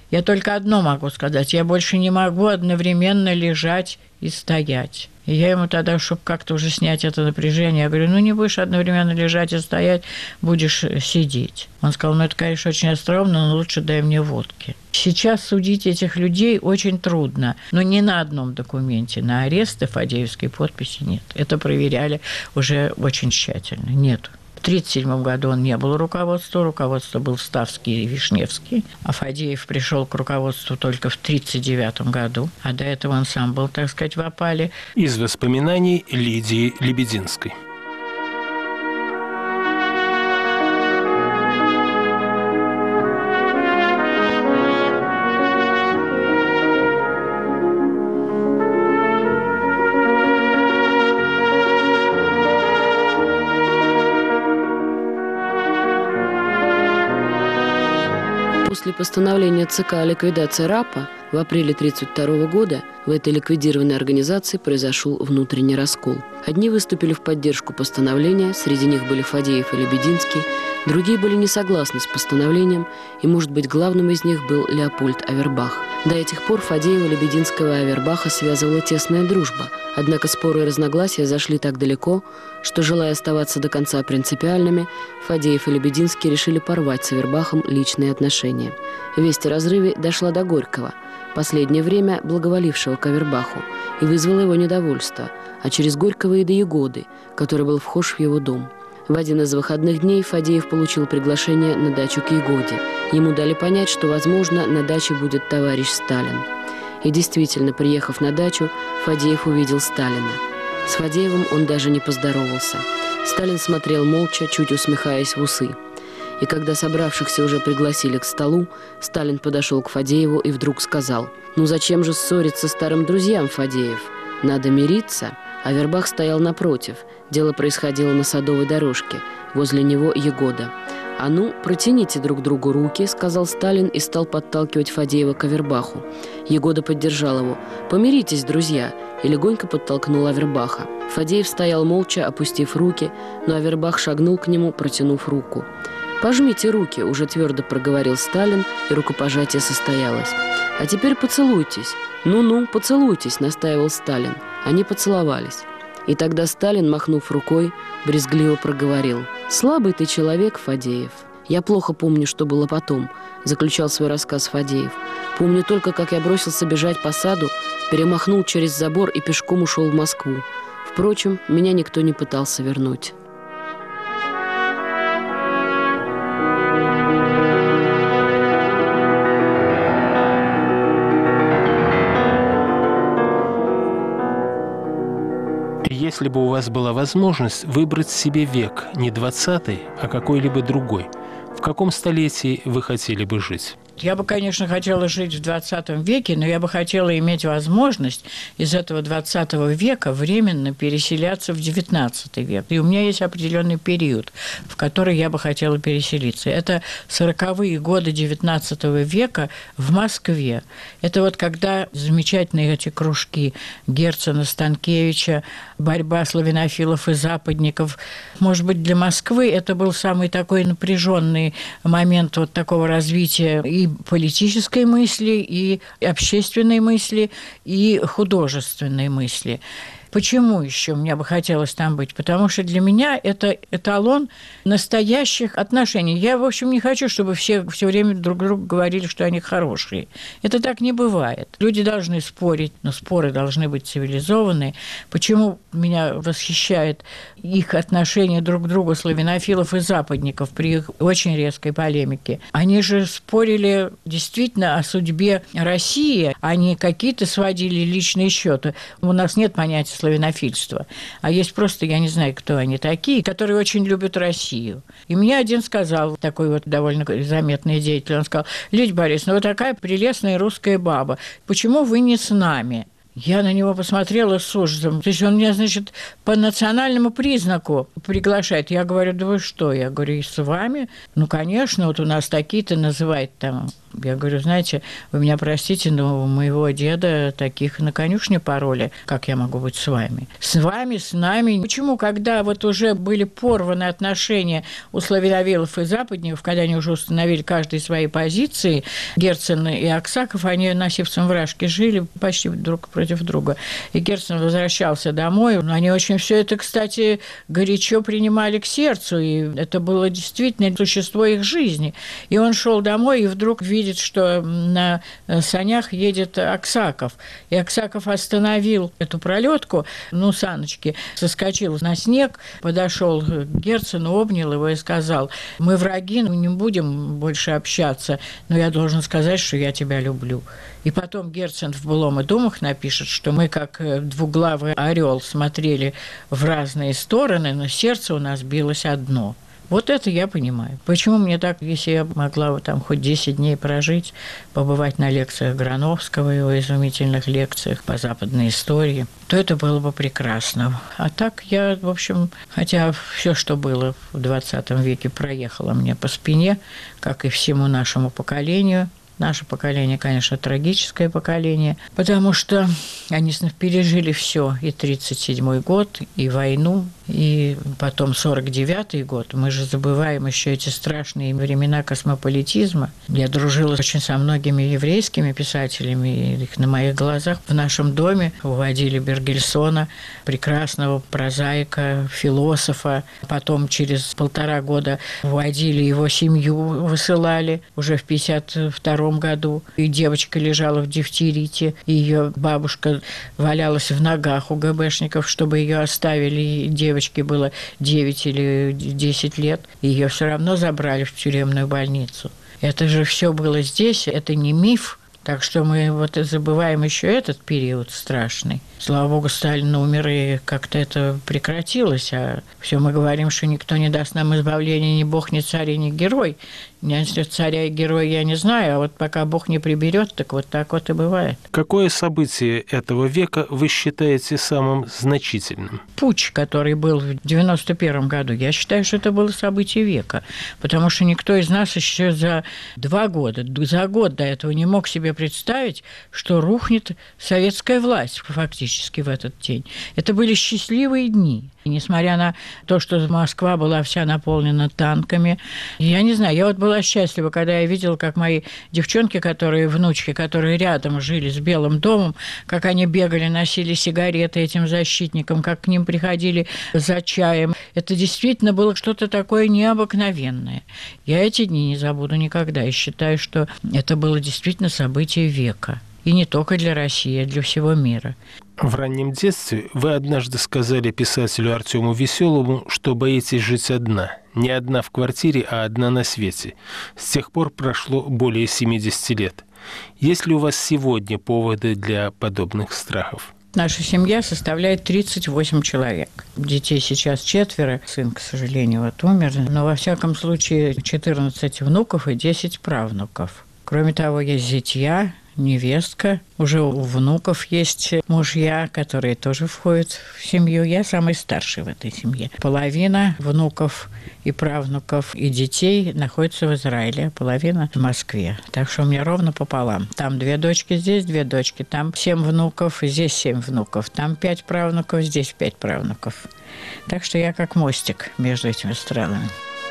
Я только одно могу сказать. Я больше не могу одновременно лежать и стоять. И я ему тогда, чтобы как-то уже снять это напряжение, я говорю, ну, не будешь одновременно лежать и стоять, будешь сидеть. Он сказал, ну, это, конечно, очень остроумно, но лучше дай мне водки. Сейчас судить этих людей очень трудно. Но ни на одном документе на аресты Фадеевской подписи нет. Это проверяли уже очень тщательно. Нет. В тысяча девятьсот тридцать седьмом году он не был руководством, руководство был Ставский и Вишневский. А Фадеев пришел к руководству только в тридцать девятом году, а до этого он сам был, так сказать, в опале. Из воспоминаний Лидии Лебединской. После постановления ЦК о ликвидации РАПа в апреле тысяча девятьсот тридцать второго года в этой ликвидированной организации произошел внутренний раскол. Одни выступили в поддержку постановления, среди них были Фадеев и Лебединский, другие были не согласны с постановлением, и, может быть, главным из них был Леопольд Авербах. До этих пор Фадеева, Лебединского и Авербаха связывала тесная дружба, однако споры и разногласия зашли так далеко, что, желая оставаться до конца принципиальными, Фадеев и Лебединский решили порвать с Авербахом личные отношения. Весть о разрыве дошла до Горького, последнее время благоволившего к Авербаху, и вызвала его недовольство, а через Горького и до Ягоды, который был вхож в его дом. В один из выходных дней Фадеев получил приглашение на дачу к Ягоде. Ему дали понять, что, возможно, на даче будет товарищ Сталин. И действительно, приехав на дачу, Фадеев увидел Сталина. С Фадеевым он даже не поздоровался. Сталин смотрел молча, чуть усмехаясь в усы. И когда собравшихся уже пригласили к столу, Сталин подошел к Фадееву и вдруг сказал: «Ну зачем же ссориться старым друзьям, Фадеев? Надо мириться». Авербах стоял напротив. Дело происходило на Садовой дорожке. Возле него Ягода. «А ну, протяните друг другу руки», — сказал Сталин и стал подталкивать Фадеева к Авербаху. Ягода поддержал его. «Помиритесь, друзья», и легонько подтолкнул Авербаха. Фадеев стоял молча, опустив руки, но Авербах шагнул к нему, протянув руку. «Пожмите руки», — уже твердо проговорил Сталин, и рукопожатие состоялось. «А теперь поцелуйтесь». «Ну-ну, поцелуйтесь», — настаивал Сталин. Они поцеловались. И тогда Сталин, махнув рукой, брезгливо проговорил: «Слабый ты человек, Фадеев». «Я плохо помню, что было потом», — заключал свой рассказ Фадеев. «Помню только, как я бросился бежать по саду, перемахнул через забор и пешком ушел в Москву. Впрочем, меня никто не пытался вернуть». Если бы у вас была возможность выбрать себе век не двадцатый, а какой-либо другой, в каком столетии вы хотели бы жить? Я бы, конечно, хотела жить в двадцатом веке, но я бы хотела иметь возможность из этого двадцатого века временно переселяться в девятнадцатый век. И у меня есть определенный период, в который я бы хотела переселиться. Это сороковые годы девятнадцатого века в Москве. Это вот когда замечательные эти кружки Герцена, Станкевича, борьба славянофилов и западников. Может быть, для Москвы это был самый такой напряженный момент вот такого развития и политической мысли, и общественной мысли, и художественной мысли. Почему еще мне бы хотелось там быть? Потому что для меня это эталон настоящих отношений. Я, в общем, не хочу, чтобы все все время друг другу говорили, что они хорошие. Это так не бывает. Люди должны спорить, но споры должны быть цивилизованные. Почему меня восхищает их отношение друг к другу славянофилов и западников при их очень резкой полемике? Они же спорили действительно о судьбе России, а не какие-то сводили личные счеты. У нас нет понятия славянофильства, а есть просто, я не знаю, кто они такие, которые очень любят Россию. И мне один сказал, такой вот довольно заметный деятель, он сказал: «Лидия Борисовна, вы такая прелестная русская баба, почему вы не с нами?» Я на него посмотрела с ужасом. То есть он меня, значит, по национальному признаку приглашает. Я говорю: да вы что? Я говорю: и с вами? Ну, конечно, вот у нас такие-то называют там Я говорю, знаете, вы меня простите, но у моего деда таких на конюшне пароли. Как я могу быть с вами? С вами, с нами. Почему, когда вот уже были порваны отношения у славяновилов и западников, когда они уже установили каждые свои позиции, Герцен и Аксаков, они на Сивцевом вражке жили почти друг против друга. И Герцен возвращался домой. Они очень все это, кстати, горячо принимали к сердцу, и это было действительно существо их жизни. И он шел домой и вдруг видит, что на санях едет Аксаков. И Аксаков остановил эту пролетку, ну, саночки, соскочил на снег, подошел к Герцену, обнял его и сказал: мы враги, мы не будем больше общаться, но я должен сказать, что я тебя люблю. И потом Герцен в «Былом и думах» напишет, что мы, как двуглавый орел, смотрели в разные стороны, но сердце у нас билось одно. Вот это я понимаю. Почему мне так, если я могла там хоть десять дней прожить, побывать на лекциях Грановского, его изумительных лекциях по западной истории, то это было бы прекрасно. А так я, в общем, хотя все, что было в двадцатом веке, проехало мне по спине, как и всему нашему поколению. Наше поколение, конечно, трагическое поколение, потому что они пережили все, и тридцать седьмой год, и войну, и потом сорок девятый год. Мы же забываем еще эти страшные времена космополитизма. Я дружила очень со многими еврейскими писателями, и их на моих глазах в нашем доме уводили Бергельсона, прекрасного прозаика, философа. Потом через полтора года уводили его семью, высылали уже в пятьдесят втором году. И девочка лежала в дифтерите, и ее бабушка валялась в ногах у ГБшников, чтобы ее оставили. И девочке было девять или десять лет. Ее все равно забрали в тюремную больницу. Это же все было здесь, это не миф. Так что мы вот забываем еще этот период страшный. Слава богу, Сталин умер, и как-то это прекратилось. А все мы говорим, что никто не даст нам избавления, ни бог, ни царь, ни герой. Ни царя и героя я не знаю, а вот пока бог не приберет, так вот так вот и бывает. Какое событие этого века вы считаете самым значительным? Путч, который был в девяносто первом году, я считаю, что это было событие века, потому что никто из нас еще за два года, за год до этого не мог себе представить, что рухнет советская власть фактически в этот день. Это были счастливые дни. И несмотря на то, что Москва была вся наполнена танками, я не знаю, я вот была счастлива, когда я видела, как мои девчонки, которые, внучки, которые рядом жили с Белым домом, как они бегали, носили сигареты этим защитникам, как к ним приходили за чаем. Это действительно было что-то такое необыкновенное. Я эти дни не забуду никогда и считаю, что это было действительно событие века. И не только для России, а для всего мира. В раннем детстве вы однажды сказали писателю Артему Веселому, что боитесь жить одна. Не одна в квартире, а одна на свете. С тех пор прошло более семидесяти лет. Есть ли у вас сегодня поводы для подобных страхов? Наша семья составляет тридцать восемь человек. Детей сейчас четверо. Сын, к сожалению, вот умер. Но, во всяком случае, четырнадцать внуков и десять правнуков. Кроме того, есть зятья, невестка. Уже у внуков есть мужья, которые тоже входят в семью. Я самый старший в этой семье. Половина внуков и правнуков и детей находится в Израиле, половина в Москве. Так что у меня ровно пополам. Там две дочки, здесь две дочки. Там семь внуков, здесь семь внуков. Там пять правнуков, здесь пять правнуков. Так что я как мостик между этими странами.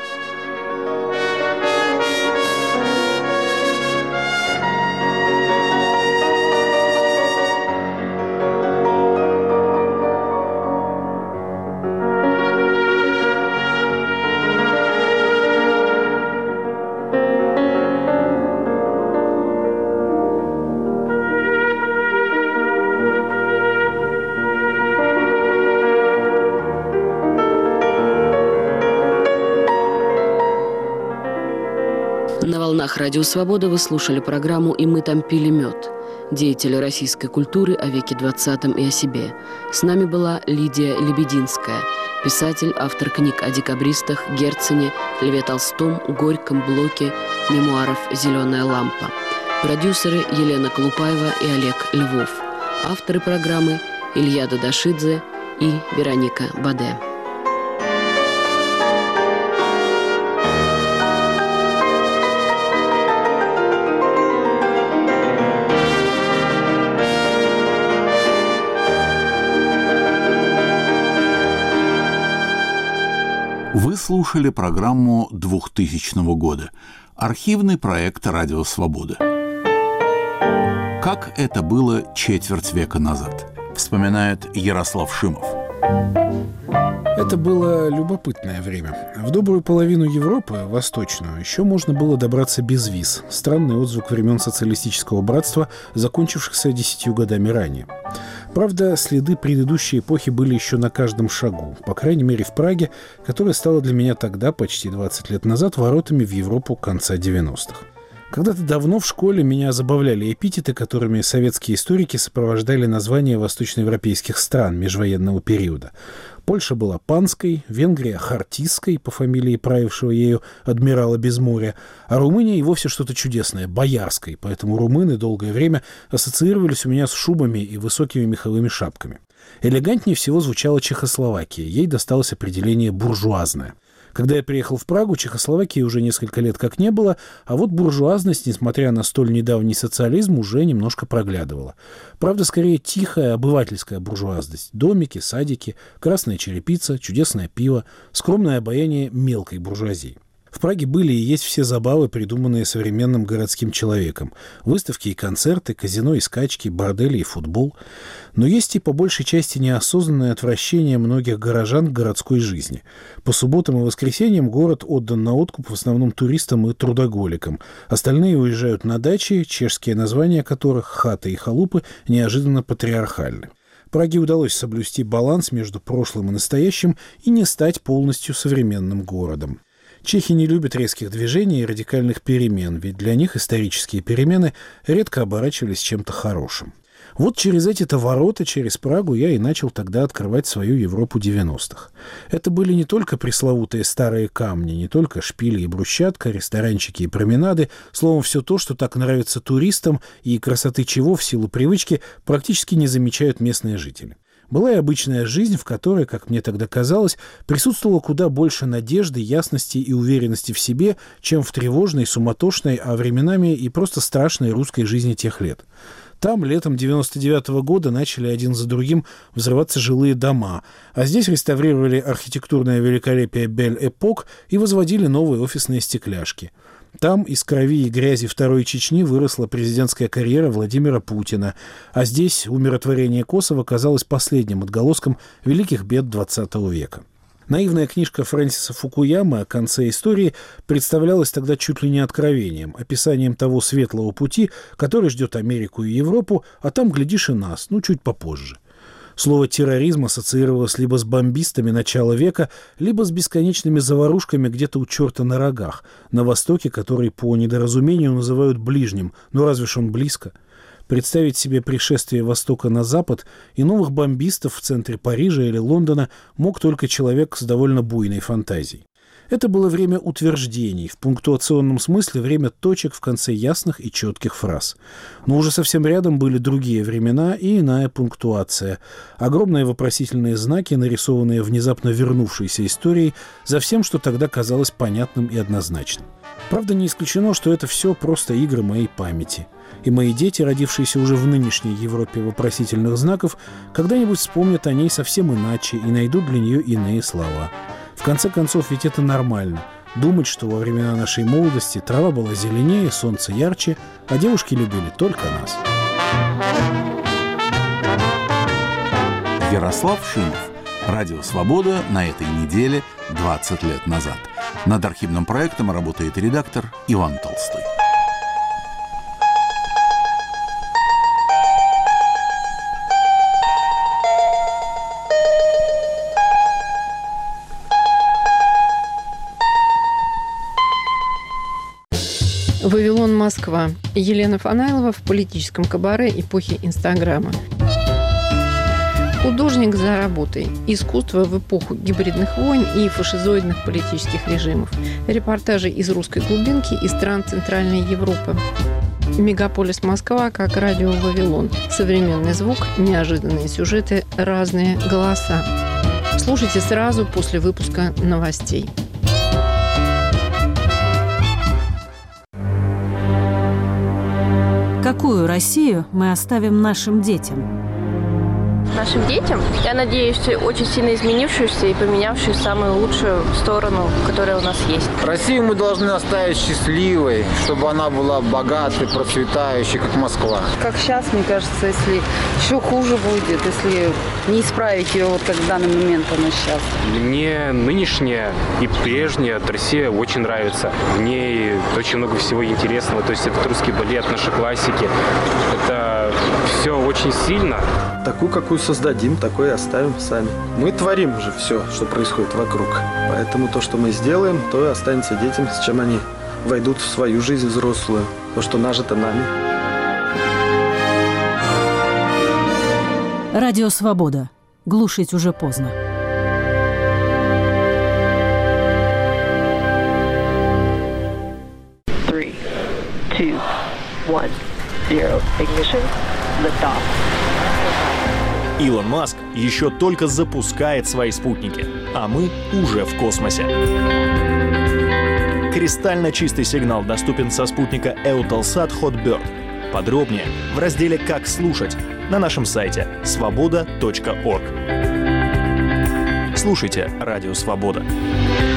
На волнах Радио Свобода вы слушали программу «И мы там пили мед». Деятели российской культуры о веке двадцатом и о себе. С нами была Лидия Лебединская, писатель, автор книг о декабристах, Герцене, Льве Толстом, Горьком, Блоке, мемуаров «Зеленая лампа». Продюсеры Елена Колупаева и Олег Львов. Авторы программы Илья Дадашидзе и Вероника Баде. слушали программу двухтысячного года. Архивный проект «Радио Свобода». Как это было четверть века назад, вспоминает Ярослав Шимов. Это было любопытное время. В добрую половину Европы, восточную, еще можно было добраться без виз. Странный отзвук времен социалистического братства, закончившихся десятью годами ранее. Правда, следы предыдущей эпохи были еще на каждом шагу. По крайней мере, в Праге, которая стала для меня тогда, почти двадцать лет назад, воротами в Европу конца девяностых. Когда-то давно в школе меня забавляли эпитеты, которыми советские историки сопровождали названия восточноевропейских стран межвоенного периода. Польша была панской, Венгрия — хартистской, по фамилии правившего ею адмирала Безморья, а Румыния и вовсе что-то чудесное — боярской, поэтому румыны долгое время ассоциировались у меня с шубами и высокими меховыми шапками. Элегантнее всего звучала Чехословакия, ей досталось определение «буржуазная». Когда я приехал в Прагу, Чехословакии уже несколько лет как не было, а вот буржуазность, несмотря на столь недавний социализм, уже немножко проглядывала. Правда, скорее тихая обывательская буржуазность. Домики, садики, красная черепица, чудесное пиво, скромное обаяние мелкой буржуазии. В Праге были и есть все забавы, придуманные современным городским человеком. Выставки и концерты, казино и скачки, бордели и футбол. Но есть и по большей части неосознанное отвращение многих горожан к городской жизни. По субботам и воскресеньям город отдан на откуп в основном туристам и трудоголикам. Остальные уезжают на дачи, чешские названия которых, хаты и халупы, неожиданно патриархальны. Праге удалось соблюсти баланс между прошлым и настоящим и не стать полностью современным городом. Чехи не любят резких движений и радикальных перемен, ведь для них исторические перемены редко оборачивались чем-то хорошим. Вот через эти-то ворота, через Прагу, я и начал тогда открывать свою Европу девяностых. Это были не только пресловутые старые камни, не только шпили и брусчатка, ресторанчики и променады, словом, все то, что так нравится туристам и красоты чего в силу привычки практически не замечают местные жители. Была и обычная жизнь, в которой, как мне тогда казалось, присутствовало куда больше надежды, ясности и уверенности в себе, чем в тревожной, суматошной, а временами и просто страшной русской жизни тех лет. Там летом девяносто девятого года начали один за другим взрываться жилые дома, а здесь реставрировали архитектурное великолепие Бель-Эпок и возводили новые офисные стекляшки. Там из крови и грязи Второй Чечни выросла президентская карьера Владимира Путина, а здесь умиротворение Косово казалось последним отголоском великих бед двадцатого века. Наивная книжка Фрэнсиса Фукуямы о конце истории представлялась тогда чуть ли не откровением, описанием того светлого пути, который ждет Америку и Европу, а там, глядишь, и нас, ну, чуть попозже. Слово «терроризм» ассоциировалось либо с бомбистами начала века, либо с бесконечными заварушками где-то у черта на рогах, на Востоке, который по недоразумению называют ближним, но разве ж он близко? Представить себе пришествие Востока на Запад и новых бомбистов в центре Парижа или Лондона мог только человек с довольно буйной фантазией. Это было время утверждений, в пунктуационном смысле время точек в конце ясных и четких фраз. Но уже совсем рядом были другие времена и иная пунктуация. Огромные вопросительные знаки, нарисованные внезапно вернувшейся историей, за всем, что тогда казалось понятным и однозначным. Правда, не исключено, что это все просто игры моей памяти. И мои дети, родившиеся уже в нынешней Европе вопросительных знаков, когда-нибудь вспомнят о ней совсем иначе и найдут для нее иные слова. В конце концов, ведь это нормально. Думать, что во времена нашей молодости трава была зеленее, солнце ярче, а девушки любили только нас. Ярослав Шимов. Радио «Свобода» на этой неделе двадцать лет назад. Над архивным проектом работает редактор Иван Толстой. Вавилон, Москва. Елена Фанайлова в политическом кабаре эпохи Инстаграма. Художник за работой. Искусство в эпоху гибридных войн и фашизоидных политических режимов. Репортажи из русской глубинки и стран Центральной Европы. Мегаполис Москва как радио Вавилон. Современный звук, неожиданные сюжеты, разные голоса. Слушайте сразу после выпуска новостей. Какую Россию мы оставим нашим детям? нашим детям. Я надеюсь, очень сильно изменившуюся и поменявшую самую лучшую сторону, которая у нас есть. Россию мы должны оставить счастливой, чтобы она была богатой, процветающей, как Москва. Как сейчас, мне кажется, если еще хуже будет, если не исправить ее, вот как в данный момент она сейчас. Мне нынешняя и прежняя Россия очень нравится. В ней очень много всего интересного. То есть это русский балет, наши классики. Это все очень сильно. Такую, какую создадим, такой и оставим сами. Мы творим же все, что происходит вокруг. Поэтому то, что мы сделаем, то и останется детям, с чем они войдут в свою жизнь взрослую. То, что нажито нами. Радио «Свобода». Глушить уже поздно. Three, two, one, zero. Ignition. Lift off. Илон Маск еще только запускает свои спутники, а мы уже в космосе. Кристально чистый сигнал доступен со спутника Eutelsat Hotbird. Подробнее в разделе «Как слушать» на нашем сайте свобода точка орг. Слушайте «Радио Свобода».